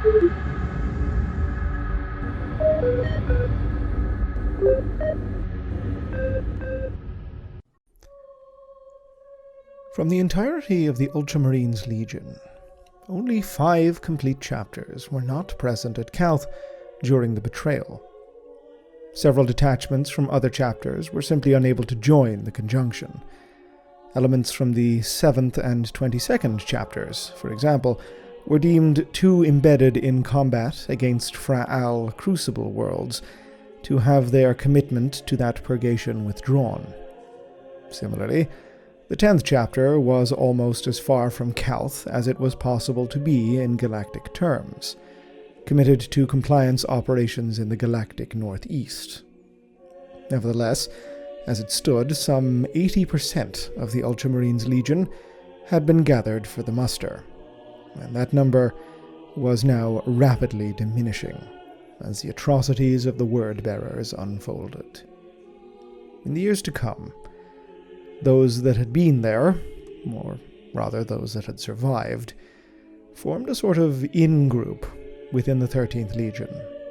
From the entirety of the Ultramarines Legion, only 5 complete chapters were not present at Calth during the betrayal. Several detachments from other chapters were simply unable to join the conjunction. Elements from the 7th and 22nd chapters, for example, were deemed too embedded in combat against Fra'al Crucible worlds to have their commitment to that purgation withdrawn. Similarly, the 10th chapter was almost as far from Calth as it was possible to be in galactic terms, committed to compliance operations in the galactic northeast. Nevertheless, as it stood, some 80% of the Ultramarines Legion had been gathered for the muster, and that number was now rapidly diminishing as the atrocities of the Word-Bearers unfolded. In the years to come, those that had been there, or rather those that had survived, formed a sort of in-group within the 13th Legion.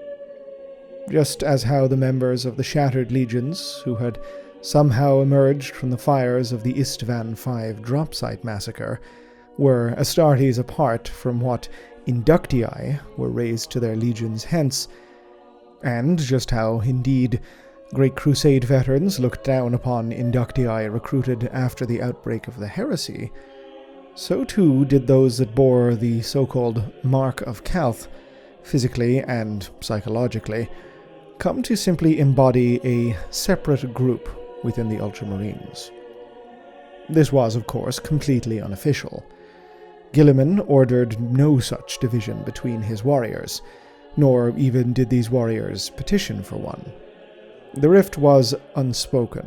Just as how the members of the Shattered Legions, who had somehow emerged from the fires of the Istvan V drop site massacre, were Astartes apart from what Inductii were raised to their legions hence, and just how, indeed, Great Crusade veterans looked down upon Inductii recruited after the outbreak of the heresy, so too did those that bore the so-called Mark of Calth, physically and psychologically, come to simply embody a separate group within the Ultramarines. This was, of course, completely unofficial. Guilliman ordered no such division between his warriors, nor even did these warriors petition for one. The rift was unspoken,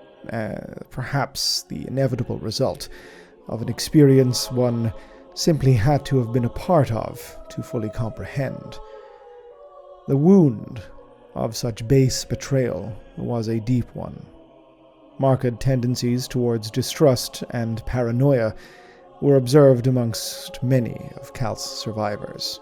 perhaps the inevitable result of an experience one simply had to have been a part of to fully comprehend. The wound of such base betrayal was a deep one. Marked tendencies towards distrust and paranoia were observed amongst many of Calth's survivors.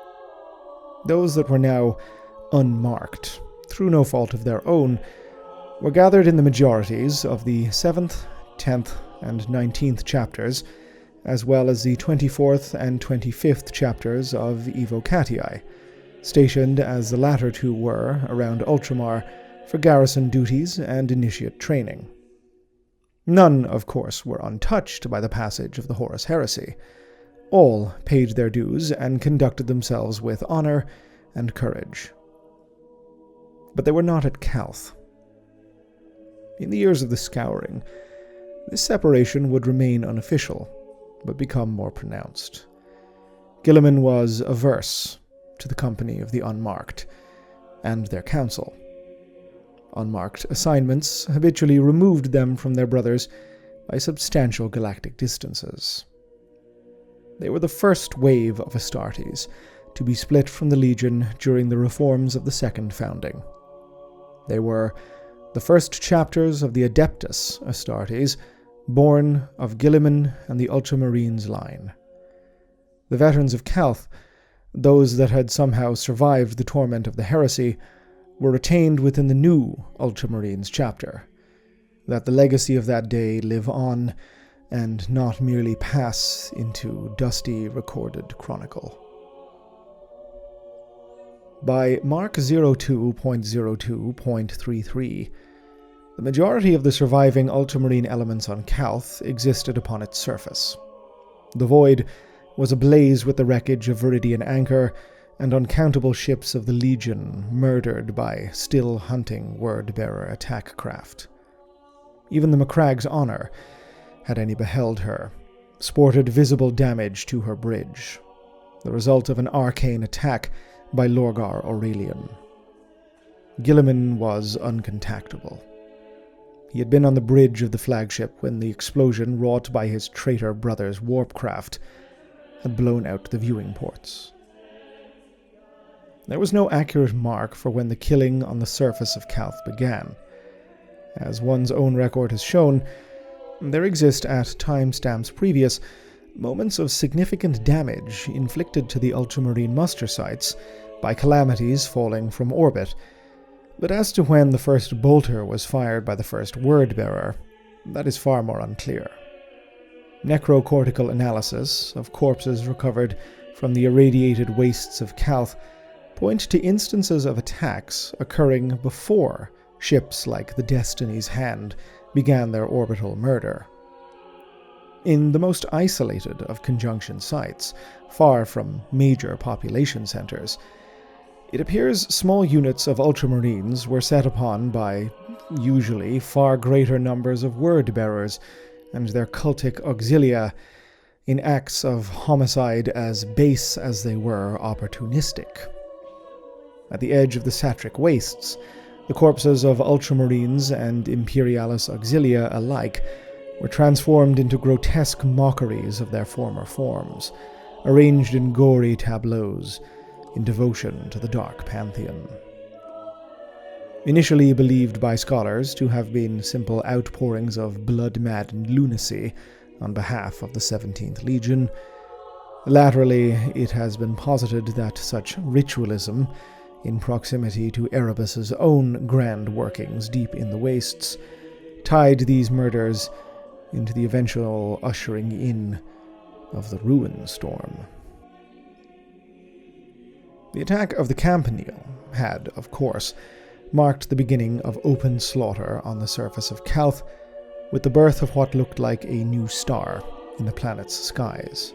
Those that were now unmarked, through no fault of their own, were gathered in the majorities of the 7th, 10th, and 19th chapters, as well as the 24th and 25th chapters of Evocatii, stationed as the latter two were around Ultramar for garrison duties and initiate training. None, of course, were untouched by the passage of the Horus Heresy. All paid their dues and conducted themselves with honor and courage. But they were not at Calth. In the years of the Scouring, this separation would remain unofficial, but become more pronounced. Guilliman was averse to the company of the Unmarked and their council. Unmarked assignments habitually removed them from their brothers by substantial galactic distances. They were the first wave of Astartes to be split from the Legion during the reforms of the Second Founding. They were the first chapters of the Adeptus Astartes, born of Guilliman and the Ultramarines line. The veterans of Calth, those that had somehow survived the torment of the heresy, were retained within the new Ultramarines chapter, that the legacy of that day live on and not merely pass into dusty recorded chronicle. By Mark 02.02.33, the majority of the surviving Ultramarine elements on Calth existed upon its surface. The void was ablaze with the wreckage of Viridian Anchor and uncountable ships of the Legion murdered by still-hunting Word-Bearer attack craft. Even the Macragge's Honor, had any beheld her, sported visible damage to her bridge, the result of an arcane attack by Lorgar Aurelian. Guilliman was uncontactable. He had been on the bridge of the flagship when the explosion wrought by his traitor brother's warpcraft had blown out the viewing ports. There was no accurate mark for when the killing on the surface of Calth began. As one's own record has shown, there exist at timestamps previous moments of significant damage inflicted to the ultramarine muster sites by calamities falling from orbit, but as to when the first bolter was fired by the first word-bearer, that is far more unclear. Necrocortical analysis of corpses recovered from the irradiated wastes of Calth point to instances of attacks occurring before ships like the Destiny's Hand began their orbital murder. In the most isolated of conjunction sites, far from major population centers, it appears small units of ultramarines were set upon by, usually, far greater numbers of word-bearers and their cultic auxilia in acts of homicide as base as they were opportunistic. At the edge of the Satric Wastes, the corpses of ultramarines and imperialis auxilia alike were transformed into grotesque mockeries of their former forms, arranged in gory tableaus in devotion to the Dark Pantheon. Initially believed by scholars to have been simple outpourings of blood-maddened lunacy on behalf of the 17th Legion, laterally it has been posited that such ritualism, in proximity to Erebus's own grand workings deep in the wastes, tied these murders into the eventual ushering in of the Ruin Storm. The attack of the Campanile had, of course, marked the beginning of open slaughter on the surface of Calth, with the birth of what looked like a new star in the planet's skies.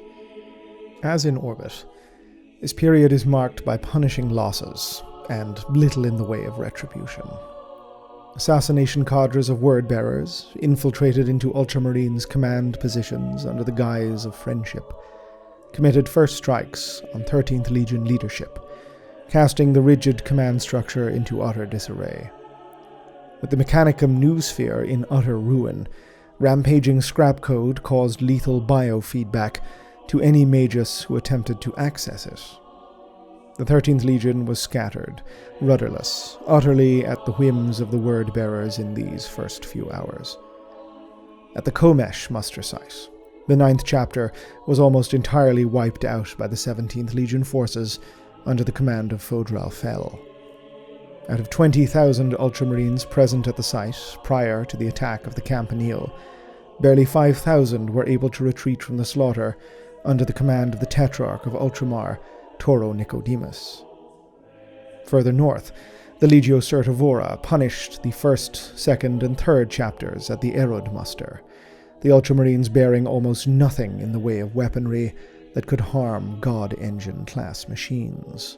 As in orbit, this period is marked by punishing losses and little in the way of retribution. Assassination cadres of word-bearers infiltrated into Ultramarines' command positions under the guise of friendship, committed first strikes on 13th Legion leadership, casting the rigid command structure into utter disarray. With the Mechanicum noosphere in utter ruin, rampaging scrap code caused lethal biofeedback to any magus who attempted to access it. The 13th Legion was scattered, rudderless, utterly at the whims of the word-bearers in these first few hours. At the Komesh muster site, the 9th chapter was almost entirely wiped out by the 17th Legion forces under the command of Fodral Fel. Out of 20,000 Ultramarines present at the site prior to the attack of the Campanile, barely 5,000 were able to retreat from the slaughter under the command of the Tetrarch of Ultramar, Toro Nicodemus. Further north, the Legio Certivora punished the 1st, 2nd, and 3rd chapters at the Erod muster, the Ultramarines bearing almost nothing in the way of weaponry that could harm God Engine class machines.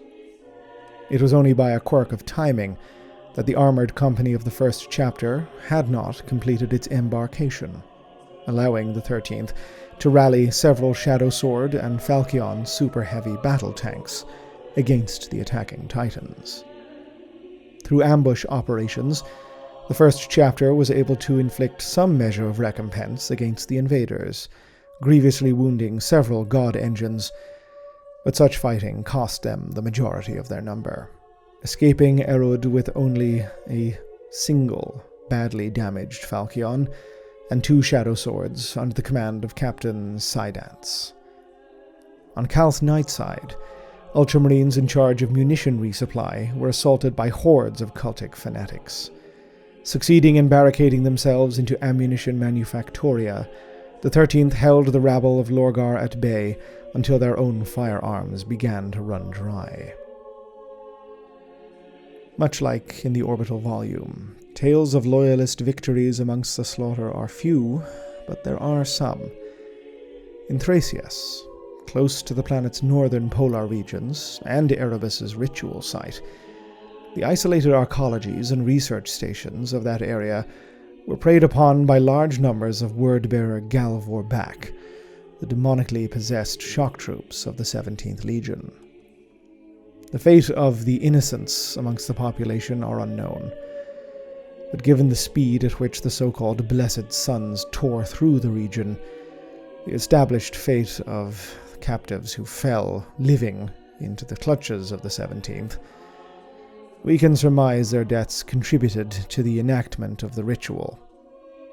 It was only by a quirk of timing that the armored company of the 1st chapter had not completed its embarkation, allowing the 13th to rally several Shadow Sword and Falchion super-heavy battle tanks against the attacking Titans. Through ambush operations, the 1st chapter was able to inflict some measure of recompense against the invaders, grievously wounding several God Engines, but such fighting cost them the majority of their number, escaping Erod with only a single badly damaged Falchion and 2 Shadow Swords under the command of Captain Sidance. On Calth's night side, Ultramarines in charge of munition resupply were assaulted by hordes of cultic fanatics. Succeeding in barricading themselves into ammunition manufactoria, the 13th held the rabble of Lorgar at bay until their own firearms began to run dry. Much like in the orbital volume, tales of loyalist victories amongst the slaughter are few, but there are some. In Thracias, close to the planet's northern polar regions and Erebus's ritual site, the isolated arcologies and research stations of that area were preyed upon by large numbers of word-bearer Galvor Bak, the demonically possessed shock troops of the 17th Legion. The fate of the innocents amongst the population are unknown, but given the speed at which the so-called Blessed Sons tore through the region, the established fate of captives who fell, living, into the clutches of the 17th, we can surmise their deaths contributed to the enactment of the ritual,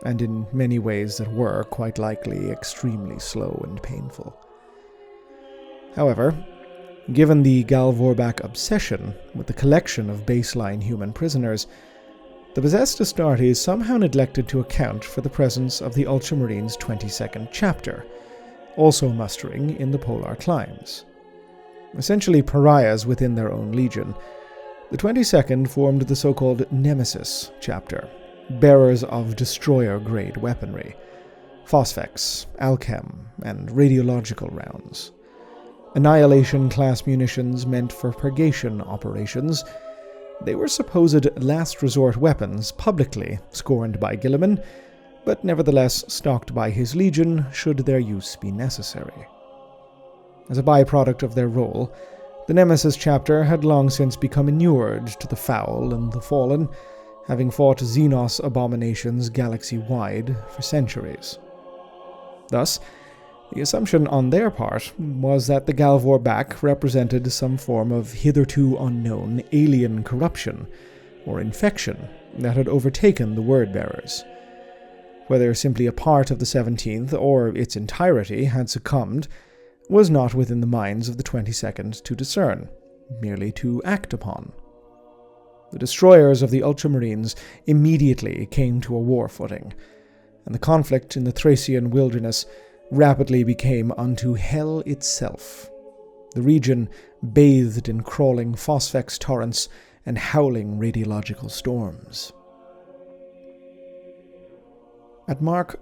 and in many ways that were, quite likely, extremely slow and painful. However, given the Gal Vorbak obsession with the collection of baseline human prisoners, the possessed Astartes somehow neglected to account for the presence of the Ultramarines' 22nd chapter, also mustering in the polar climes. Essentially pariahs within their own legion, the 22nd formed the so-called Nemesis chapter, bearers of destroyer-grade weaponry, phosphex, alchem, and radiological rounds. Annihilation-class munitions meant for purgation operations. They were supposed last-resort weapons publicly scorned by Guilliman, but nevertheless stocked by his legion should their use be necessary. As a byproduct of their role, the Nemesis chapter had long since become inured to the foul and the fallen, having fought Xenos abominations galaxy-wide for centuries. Thus, the assumption on their part was that the Gal Vorbak represented some form of hitherto unknown alien corruption or infection that had overtaken the Word-bearers. Whether simply a part of the 17th or its entirety had succumbed was not within the minds of the 22nd to discern, merely to act upon. The destroyers of the Ultramarines immediately came to a war footing, and the conflict in the Thracian wilderness rapidly became unto hell itself, the region bathed in crawling phosphex torrents and howling radiological storms. At Mark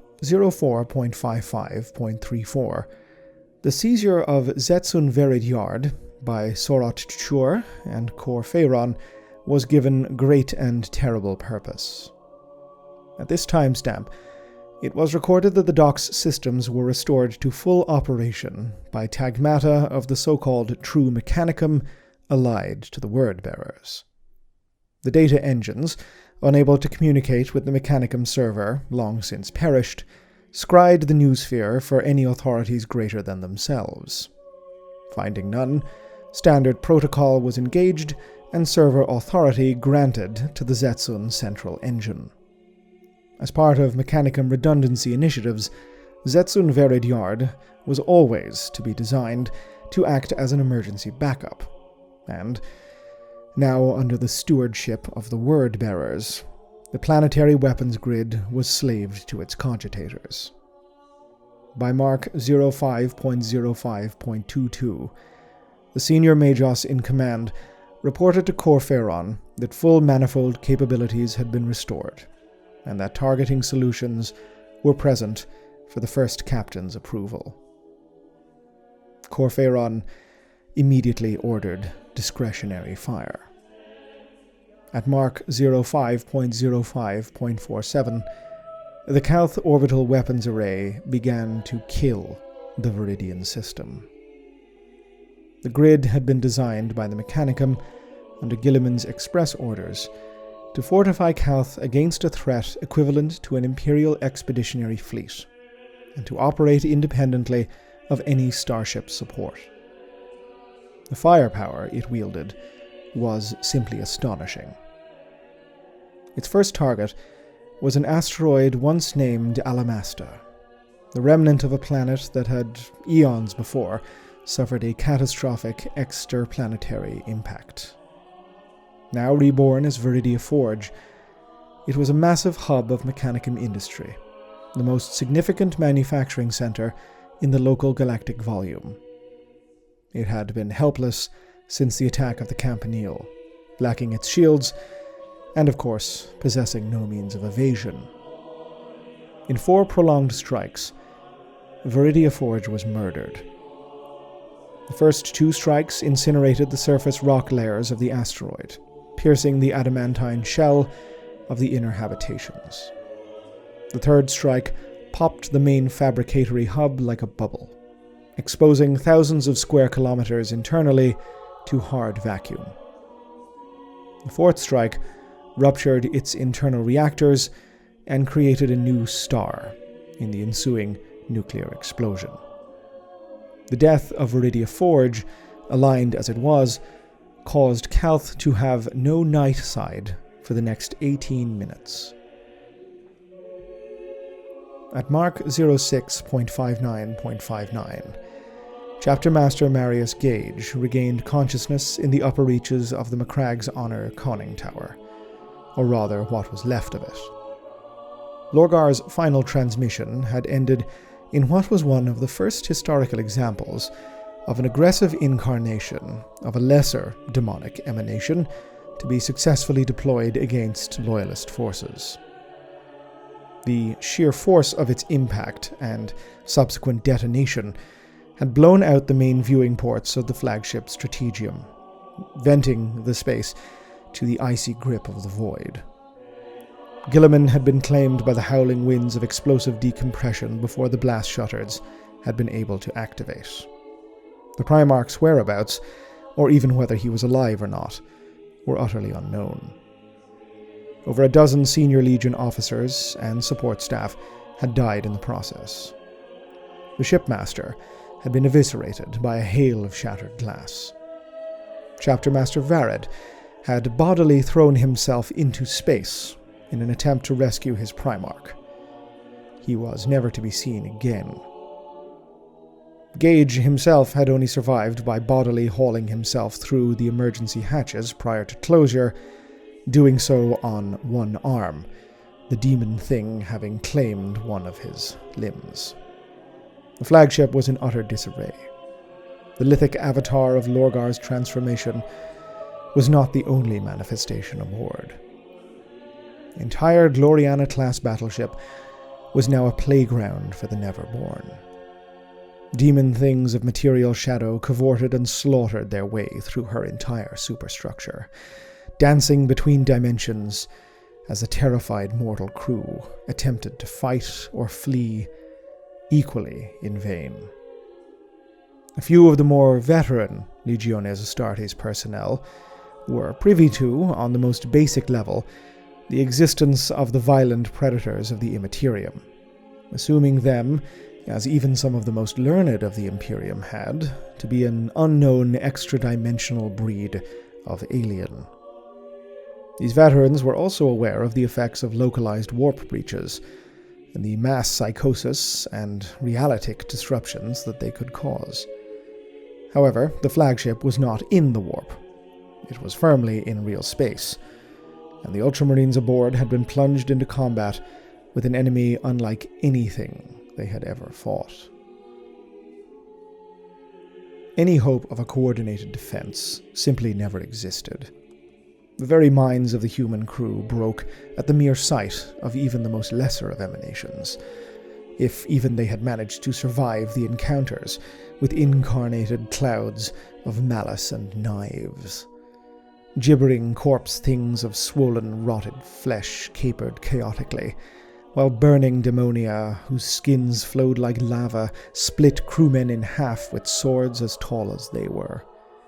04.55.34, the seizure of Zetsun Verid Yard by Sorot Chur and Kor Pharaon was given great and terrible purpose. At this timestamp, it was recorded that the dock's systems were restored to full operation by tagmata of the so-called True Mechanicum allied to the Word-bearers. The data engines, unable to communicate with the Mechanicum server, long since perished, scried the noosphere for any authorities greater than themselves. Finding none, standard protocol was engaged and server authority granted to the Zetsun central engine. As part of Mechanicum redundancy initiatives, Zetsun Verid Yard was always to be designed to act as an emergency backup, and, now under the stewardship of the Word-bearers, the planetary weapons grid was slaved to its cogitators. By Mark 05.05.22, the senior Magos in command reported to Kor Pharaon that full manifold capabilities had been restored, and that targeting solutions were present for the first captain's approval. Kor Pharaon immediately ordered discretionary fire. At Mark 05.05.47, the Calth Orbital Weapons Array began to kill the Viridian system. The grid had been designed by the Mechanicum under Guilliman's express orders to fortify Calth against a threat equivalent to an Imperial expeditionary fleet, and to operate independently of any starship support. The firepower it wielded was simply astonishing. Its first target was an asteroid once named Alamasta, the remnant of a planet that had, eons before, suffered a catastrophic extraplanetary impact. Now reborn as Viridia Forge, it was a massive hub of Mechanicum industry, the most significant manufacturing center in the local galactic volume. It had been helpless since the attack of the Campanile, lacking its shields, and of course, possessing no means of evasion. In 4 prolonged strikes, Viridia Forge was murdered. The first 2 strikes incinerated the surface rock layers of the asteroid, piercing the adamantine shell of the inner habitations. The third strike popped the main fabricatory hub like a bubble, exposing thousands of square kilometers internally to hard vacuum. The fourth strike ruptured its internal reactors and created a new star in the ensuing nuclear explosion. The death of Viridia Forge, aligned as it was, caused Calth to have no night side for the next 18 minutes. At Mark 06.59.59, Chapter Master Marius Gage regained consciousness in the upper reaches of the Macragge's Honour conning tower, or rather what was left of it. Lorgar's final transmission had ended in what was one of the first historical examples of an aggressive incarnation of a lesser demonic emanation to be successfully deployed against Loyalist forces. The sheer force of its impact and subsequent detonation had blown out the main viewing ports of the flagship Strategium, venting the space to the icy grip of the void. Guilliman had been claimed by the howling winds of explosive decompression before the blast shutters had been able to activate. The Primarch's whereabouts, or even whether he was alive or not, were utterly unknown. Over a dozen senior Legion officers and support staff had died in the process. The shipmaster had been eviscerated by a hail of shattered glass. Chapter Master Varad had bodily thrown himself into space in an attempt to rescue his Primarch. He was never to be seen again. Gage himself had only survived by bodily hauling himself through the emergency hatches prior to closure, doing so on one arm, the demon thing having claimed one of his limbs. The flagship was in utter disarray. The lithic avatar of Lorgar's transformation was not the only manifestation aboard. The entire Gloriana-class battleship was now a playground for the Neverborn. Demon things of material shadow cavorted and slaughtered their way through her entire superstructure, dancing between dimensions as a terrified mortal crew attempted to fight or flee, equally in vain. A few of the more veteran Legiones Astartes personnel were privy to, on the most basic level, the existence of the violent predators of the Immaterium, assuming them, as even some of the most learned of the Imperium had, to be an unknown extra-dimensional breed of alien. These veterans were also aware of the effects of localized warp breaches, and the mass psychosis and realitic disruptions that they could cause. However, the flagship was not in the warp. It was firmly in real space, and the Ultramarines aboard had been plunged into combat with an enemy unlike anything they had ever fought. Any hope of a coordinated defense simply never existed. The very minds of the human crew broke at the mere sight of even the most lesser of emanations, if even they had managed to survive the encounters with incarnated clouds of malice and knives. Gibbering corpse things of swollen, rotted flesh capered chaotically, while burning demonia, whose skins flowed like lava, split crewmen in half with swords as tall as they were.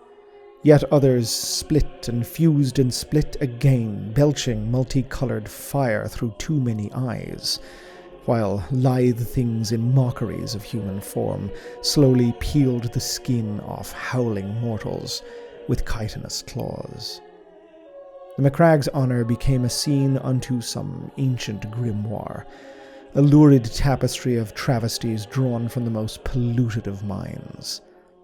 Yet others split and fused and split again, belching multicolored fire through too many eyes, while lithe things in mockeries of human form slowly peeled the skin off howling mortals with chitinous claws. The Macragge's Honour became a scene unto some ancient grimoire, a lurid tapestry of travesties drawn from the most polluted of minds.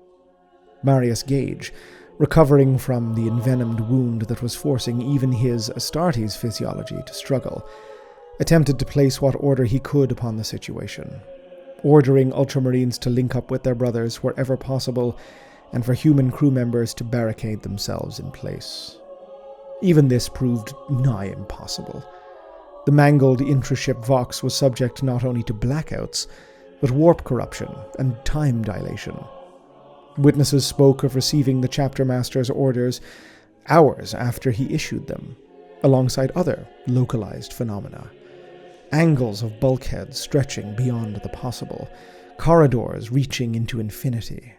Marius Gage, recovering from the envenomed wound that was forcing even his Astartes physiology to struggle, attempted to place what order he could upon the situation, ordering Ultramarines to link up with their brothers wherever possible, and for human crew members to barricade themselves in place. Even this proved nigh impossible. The mangled intraship Vox was subject not only to blackouts, but warp corruption and time dilation. Witnesses spoke of receiving the Chapter Master's orders hours after he issued them, alongside other localized phenomena. Angles of bulkheads stretching beyond the possible, corridors reaching into infinity.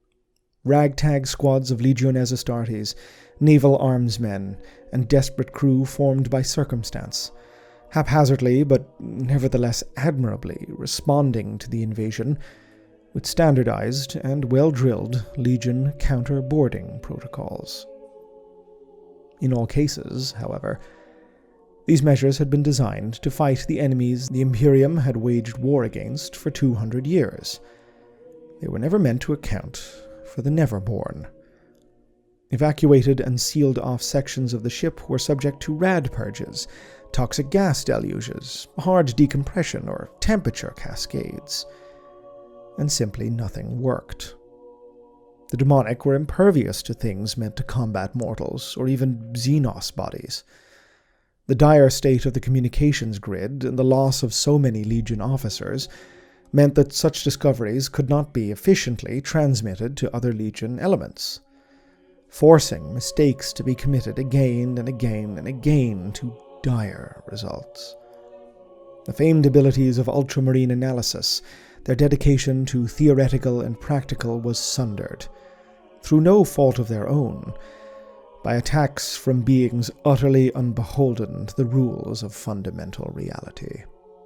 Ragtag squads of Legiones Astartes, naval armsmen, and desperate crew formed by circumstance, haphazardly but nevertheless admirably responding to the invasion with standardized and well-drilled Legion counter-boarding protocols. In all cases, however, These measures had been designed to fight the enemies the Imperium had waged war against for 200 years. They were never meant to account for the Neverborn. Evacuated and sealed off sections of the ship were subject to rad purges, toxic gas deluges, hard decompression, or temperature cascades. And simply nothing worked. The demonic were impervious to things meant to combat mortals, or even Xenos bodies. The dire state of the communications grid and the loss of so many Legion officers meant that such discoveries could not be efficiently transmitted to other Legion elements, forcing mistakes to be committed again and again and again to dire results. The famed abilities of ultramarine analysis, their dedication to theoretical and practical, was sundered, through no fault of their own, by attacks from beings utterly unbeholden to the rules of fundamental reality.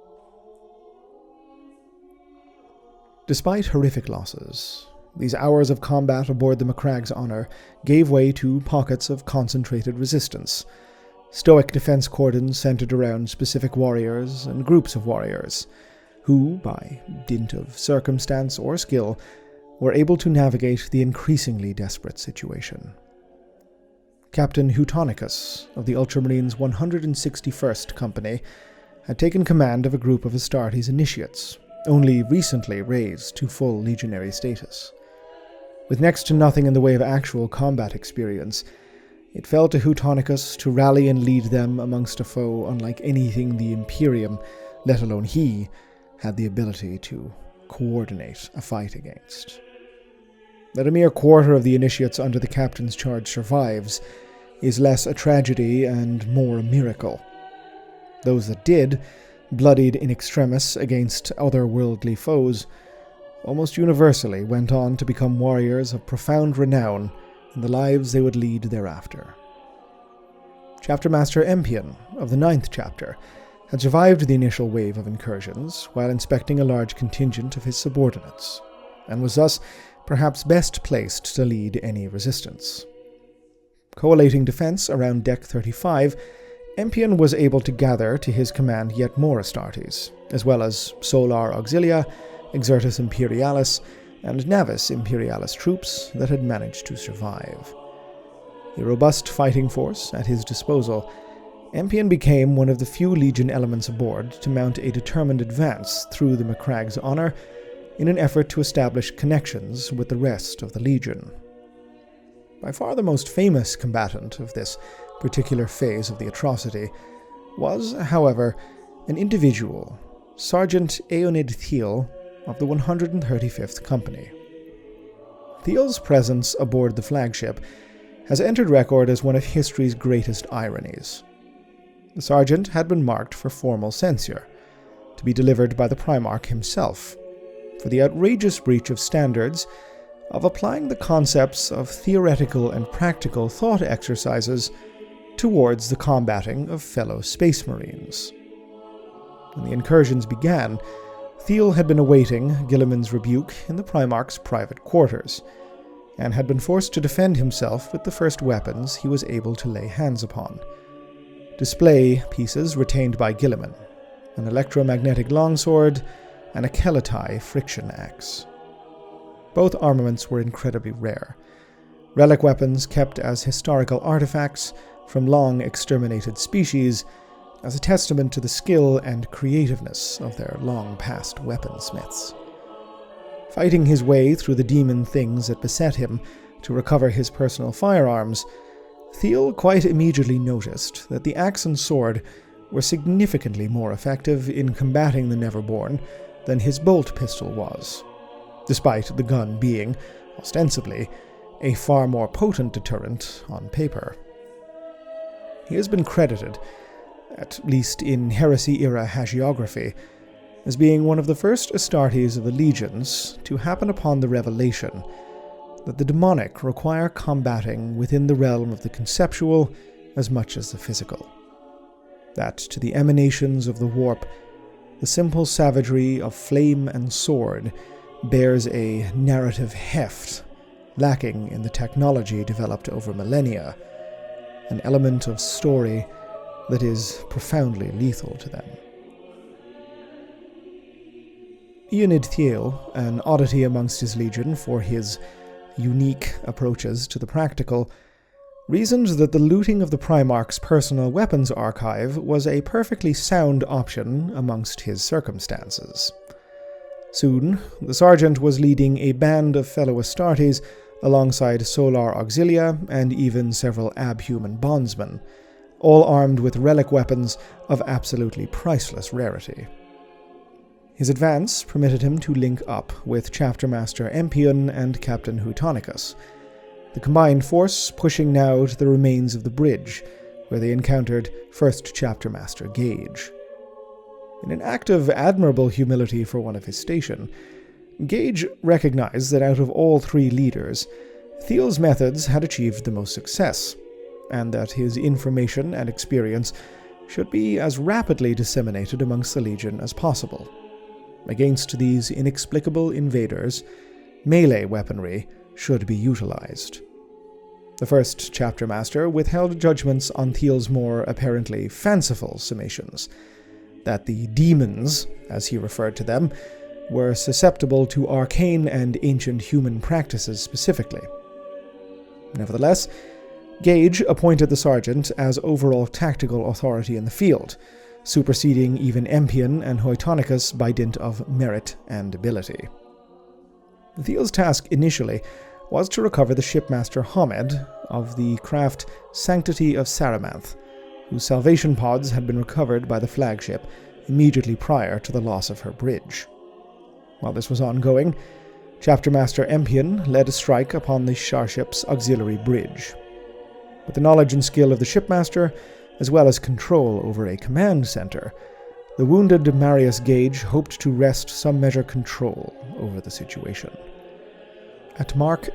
Despite horrific losses, these hours of combat aboard the Macragge's Honor gave way to pockets of concentrated resistance, stoic defense cordons centered around specific warriors and groups of warriors, who, by dint of circumstance or skill, were able to navigate the increasingly desperate situation. Captain Heutonicus of the Ultramarines' 161st Company had taken command of a group of Astartes initiates, only recently raised to full legionary status. With next to nothing in the way of actual combat experience, it fell to Heutonicus to rally and lead them amongst a foe unlike anything the Imperium, let alone he, had the ability to coordinate a fight against. That a mere quarter of the initiates under the captain's charge survives is less a tragedy and more a miracle. Those that did, bloodied in extremis against otherworldly foes, almost universally went on to become warriors of profound renown in the lives they would lead thereafter. Chapter Master Empion of the 9th chapter had survived the initial wave of incursions while inspecting a large contingent of his subordinates, and was thus perhaps best placed to lead any resistance. Collating defense around Deck 35, Empion was able to gather to his command yet more Astartes, as well as Solar Auxilia, Exertus Imperialis, and Navis Imperialis troops that had managed to survive. A robust fighting force at his disposal, Empion became one of the few Legion elements aboard to mount a determined advance through the Macragge's Honor in an effort to establish connections with the rest of the Legion. By far the most famous combatant of this particular phase of the atrocity was, however, an individual, Sergeant Aeonid Thiel of the 135th Company. Thiel's presence aboard the flagship has entered record as one of history's greatest ironies. The sergeant had been marked for formal censure, to be delivered by the Primarch himself, for the outrageous breach of standards of applying the concepts of theoretical and practical thought exercises towards the combating of fellow Space Marines. When the incursions began, Thiel had been awaiting Guilliman's rebuke in the Primarch's private quarters, and had been forced to defend himself with the first weapons he was able to lay hands upon. Display pieces retained by Guilliman, an electromagnetic longsword, and a Kelatai friction axe. Both armaments were incredibly rare, relic weapons kept as historical artifacts from long exterminated species, as a testament to the skill and creativeness of their long-past weaponsmiths. Fighting his way through the demon things that beset him to recover his personal firearms, Thiel quite immediately noticed that the axe and sword were significantly more effective in combating the Neverborn than his bolt pistol was, despite the gun being, ostensibly, a far more potent deterrent on paper. He has been credited, at least in Heresy-era hagiography, as being one of the first Astartes of the Legions to happen upon the revelation that the demonic require combating within the realm of the conceptual as much as the physical. That to the emanations of the warp, the simple savagery of flame and sword bears a narrative heft, lacking in the technology developed over millennia, an element of story that is profoundly lethal to them. Ionid Thiel, an oddity amongst his legion for his unique approaches to the practical, reasoned that the looting of the Primarch's personal weapons archive was a perfectly sound option amongst his circumstances. Soon, the sergeant was leading a band of fellow Astartes alongside Solar Auxilia and even several abhuman bondsmen, all armed with relic weapons of absolutely priceless rarity. His advance permitted him to link up with Chapter Master Empion and Captain Heutonicus, the combined force pushing now to the remains of the bridge, where they encountered First Chapter Master Gage. In an act of admirable humility for one of his station, Gage recognized that out of all three leaders, Thiel's methods had achieved the most success, and that his information and experience should be as rapidly disseminated amongst the Legion as possible. Against these inexplicable invaders, melee weaponry should be utilized. The first Chapter Master withheld judgments on Thiel's more apparently fanciful summations, that the demons, as he referred to them, were susceptible to arcane and ancient human practices specifically. Nevertheless, Gage appointed the sergeant as overall tactical authority in the field, superseding even Empion and Heutonicus by dint of merit and ability. Thiel's task initially was to recover the shipmaster Hamed of the craft Sanctity of Saramanth, whose salvation pods had been recovered by the flagship immediately prior to the loss of her bridge. While this was ongoing, Chapter Master Empion led a strike upon the Starship's auxiliary bridge. With the knowledge and skill of the shipmaster, as well as control over a command center, the wounded Marius Gage hoped to wrest some measure control over the situation. At Mark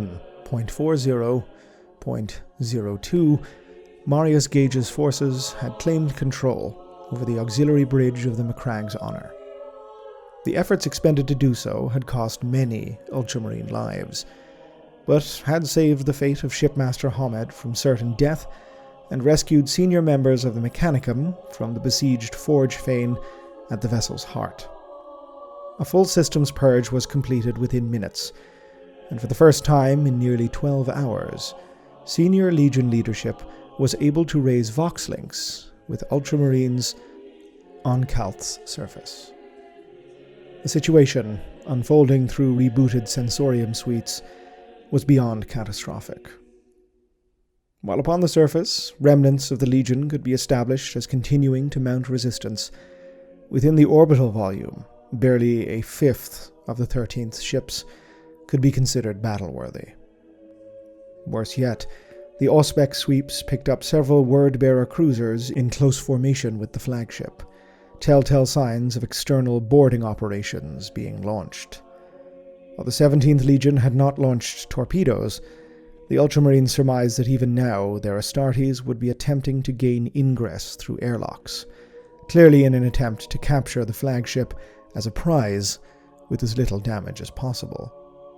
11.40.02, Marius Gage's forces had claimed control over the auxiliary bridge of the Macragge's Honor. The efforts expended to do so had cost many Ultramarine lives, but had saved the fate of Shipmaster Hamed from certain death and rescued senior members of the Mechanicum from the besieged Forge Fane at the vessel's heart. A full systems purge was completed within minutes, and for the first time in nearly 12 hours, senior Legion leadership was able to raise Vox links with Ultramarines on Calth's surface. The situation, unfolding through rebooted sensorium suites, was beyond catastrophic. While upon the surface, remnants of the Legion could be established as continuing to mount resistance, within the orbital volume, barely a fifth of the 13th ships could be considered battle-worthy. Worse yet, the Auspex sweeps picked up several word-bearer cruisers in close formation with the flagship, telltale signs of external boarding operations being launched. While the 17th Legion had not launched torpedoes, the Ultramarines surmised that even now their Astartes would be attempting to gain ingress through airlocks, clearly in an attempt to capture the flagship as a prize with as little damage as possible.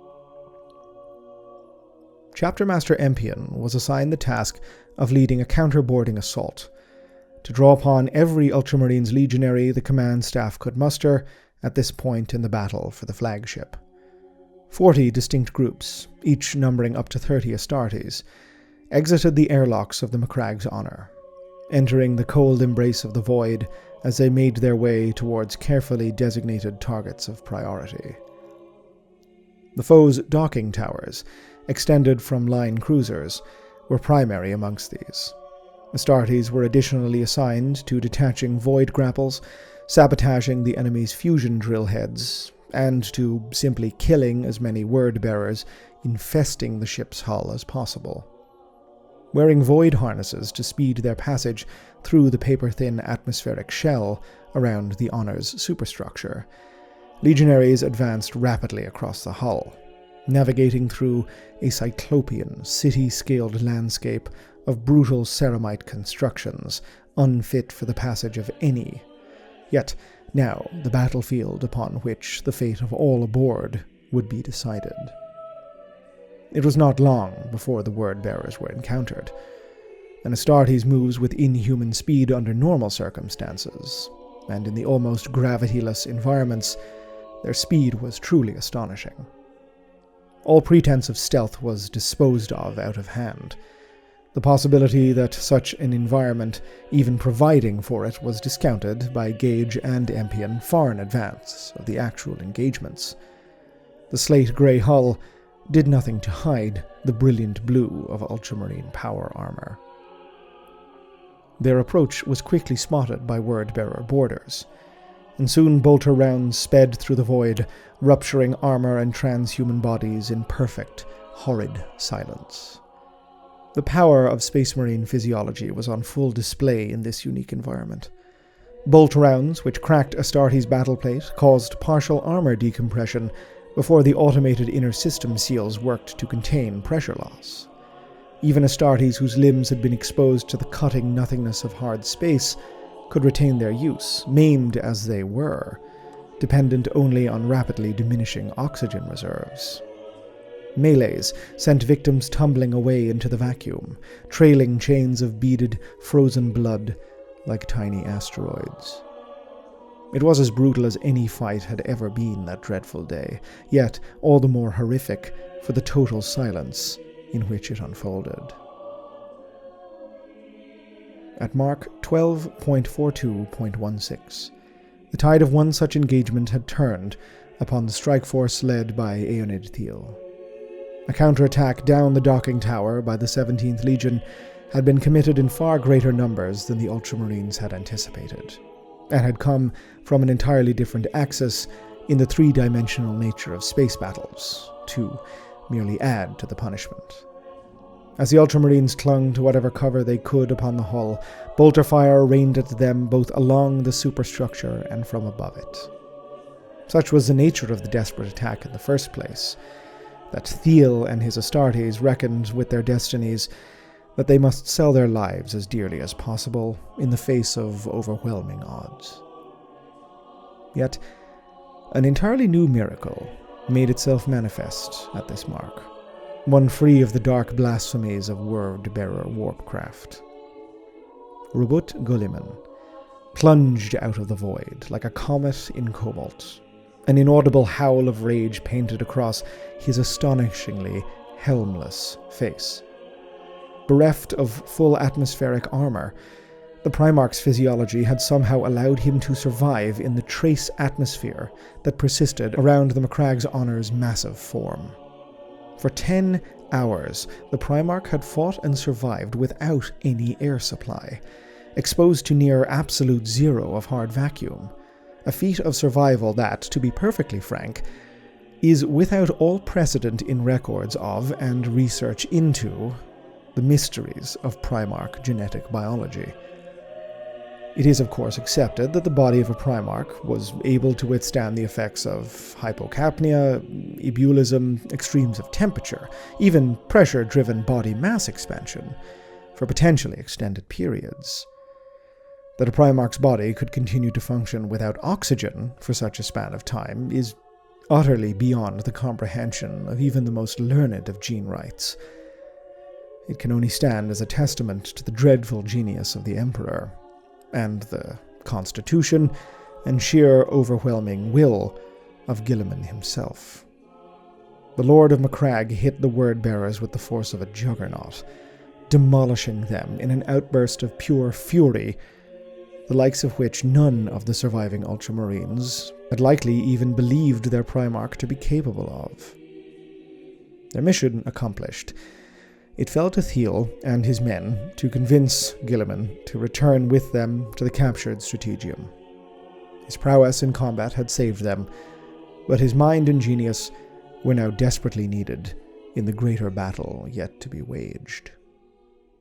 Chapter Master Empion was assigned the task of leading a counter-boarding assault, to draw upon every Ultramarines legionary the command staff could muster at this point in the battle for the flagship. 40 distinct groups, each numbering up to 30 Astartes, exited the airlocks of the Macragge's Honor, entering the cold embrace of the void as they made their way towards carefully designated targets of priority. The foe's docking towers, extended from line cruisers, were primary amongst these. Astartes were additionally assigned to detaching void grapples, sabotaging the enemy's fusion drill heads, and to simply killing as many word-bearers infesting the ship's hull as possible. Wearing void harnesses to speed their passage through the paper-thin atmospheric shell around the Honor's superstructure, legionaries advanced rapidly across the hull, navigating through a cyclopean, city-scaled landscape of brutal ceramite constructions, unfit for the passage of any. Yet now the battlefield upon which the fate of all aboard would be decided. It was not long before the word-bearers were encountered. and Astartes moves with inhuman speed under normal circumstances, and in the almost gravityless environments, their speed was truly astonishing. All pretense of stealth was disposed of out of hand. The possibility that such an environment, even providing for it, was discounted by Gage and Empion far in advance of the actual engagements. The slate-grey hull did nothing to hide the brilliant blue of ultramarine power armor. Their approach was quickly spotted by word-bearer boarders, and soon bolter rounds sped through the void, rupturing armor and transhuman bodies in perfect, horrid silence. The power of Space Marine physiology was on full display in this unique environment. Bolt rounds, which cracked Astartes' battleplate, caused partial armor decompression before the automated inner system seals worked to contain pressure loss. Even Astartes, whose limbs had been exposed to the cutting nothingness of hard space, could retain their use, maimed as they were, dependent only on rapidly diminishing oxygen reserves. Melees sent victims tumbling away into the vacuum, trailing chains of beaded, frozen blood like tiny asteroids. It was as brutal as any fight had ever been that dreadful day, yet all the more horrific for the total silence in which it unfolded. At Mark 12.42.16, the tide of one such engagement had turned upon the strike force led by Aeonid Thiel. A counterattack down the docking tower by the 17th Legion had been committed in far greater numbers than the Ultramarines had anticipated, and had come from an entirely different axis in the three-dimensional nature of space battles, to merely add to the punishment. As the Ultramarines clung to whatever cover they could upon the hull, bolter fire rained at them both along the superstructure and from above it. Such was the nature of the desperate attack in the first place, that Thiel and his Astartes reckoned with their destinies, that they must sell their lives as dearly as possible in the face of overwhelming odds. Yet, an entirely new miracle made itself manifest at this mark, one free of the dark blasphemies of word-bearer warpcraft. Robut Guilliman plunged out of the void like a comet in cobalt, an inaudible howl of rage painted across his astonishingly helmless face. Bereft of full atmospheric armor, the Primarch's physiology had somehow allowed him to survive in the trace atmosphere that persisted around the Macragge's Honor's massive form. For 10 hours, the Primarch had fought and survived without any air supply, exposed to near absolute zero of hard vacuum, a feat of survival that, to be perfectly frank, is without all precedent in records of and research into the mysteries of Primarch genetic biology. It is, of course, accepted that the body of a Primarch was able to withstand the effects of hypocapnia, ebulism, extremes of temperature, even pressure-driven body mass expansion, for potentially extended periods. That a Primarch's body could continue to function without oxygen for such a span of time is utterly beyond the comprehension of even the most learned of gene rights. It can only stand as a testament to the dreadful genius of the Emperor, and the constitution and sheer overwhelming will of Guilliman himself. The Lord of Macragge hit the word-bearers with the force of a juggernaut, demolishing them in an outburst of pure fury, the likes of which none of the surviving Ultramarines had likely even believed their Primarch to be capable of. Their mission accomplished, it fell to Thiel and his men to convince Guilliman to return with them to the captured Strategium. His prowess in combat had saved them, but his mind and genius were now desperately needed in the greater battle yet to be waged.